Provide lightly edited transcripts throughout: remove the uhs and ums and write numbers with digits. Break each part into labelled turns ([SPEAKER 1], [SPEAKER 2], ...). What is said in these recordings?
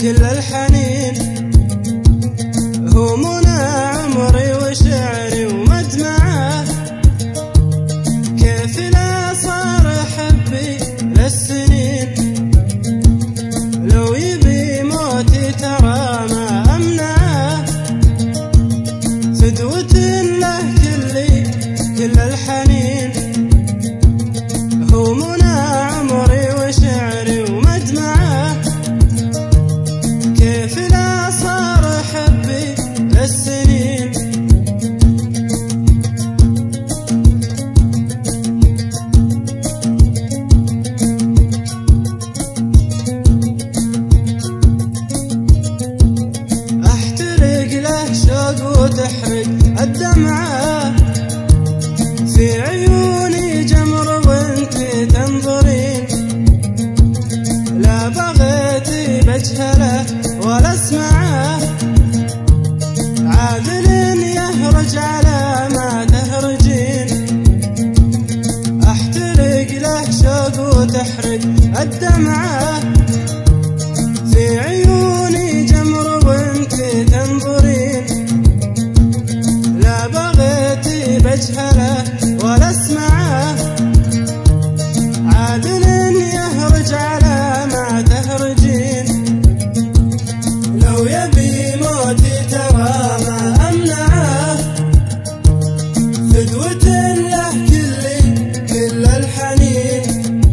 [SPEAKER 1] كل الحنين، همومنا عمري وشعري ومدمعه، كيف لا صار حبي للسنين، لو يبي موتي ترى ما أمنعه، فدوة له كل الحنين، همومنا عمري وشعري ومدمعه، كيف لا صار حبي للسنين. احترق له شوق وتحرق الدمعه، في عيوني جمر وانتي تنظرين، لا بغيتي بجهله ولا اسمعه، عادل يهرج على ما تهرجين، احترق له شوق وتحرق الدمعه، في عيوني جمر وانتي تنظرين، لا بغيتي بجهله ولا اسمعه، عادل يهرج على ما تهرجين، لو يبي موتي ترى ما أمنعه، فدوة له كل الحنين.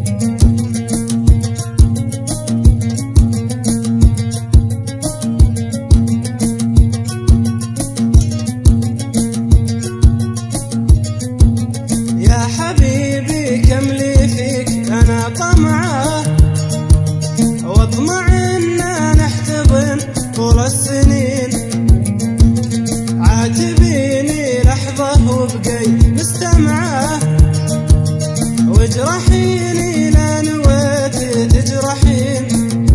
[SPEAKER 1] يا حبيبي كم لي فيك أنا طمعه، واطمع إنا نحتضن طول السنين، عاتبيني لحظة وبقي مستمعه، واجرحيني لا نويتي تجرحين،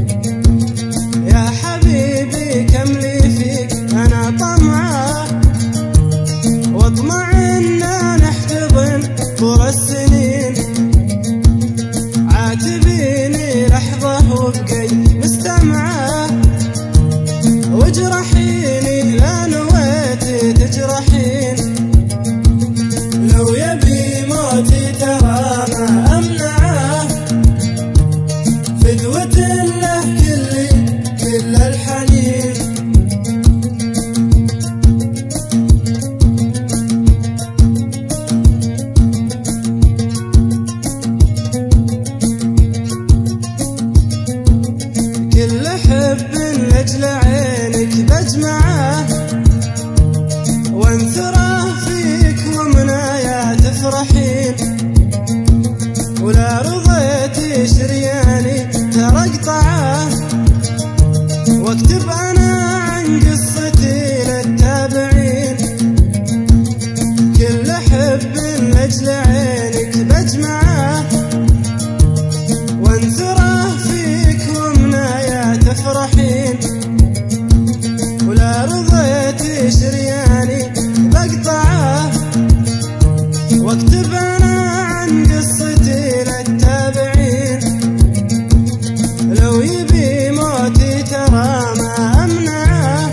[SPEAKER 1] يا حبيبي كم لي فيك أنا طمعه، واطمع إنا نحتضن طول السنين، عاتبيني لحظة وبقي مستمعه، واجرحيني لا نويتي تجرحين، لو يبي موتي ترى ما أمنعه، فدوة له كل الحنين. كل حب لأجل عينك بجمعه، وانثره فيك ومنايا تفرحين، ولا رضيتي شرياني ترى اقطعه، واكتب انا عن قصتي للتابعين، كل حب لأجل عينك بجمعه، وانثره فيك ومنايا تفرحين، ولا رضيتي شرياني بقطعه، واكتب انا عن قصتي للتابعين، لو يبي موتي ترى ما أمنعه،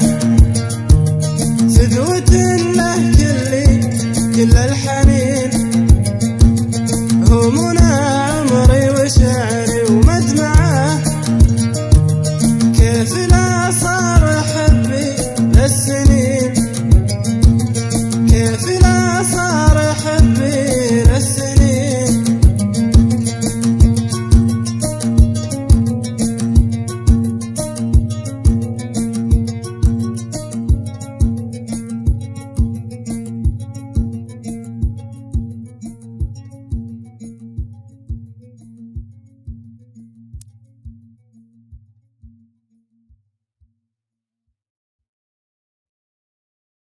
[SPEAKER 1] فدوة له كل الحنين، همومنا عمري وشعري ومدمعه، كيف لا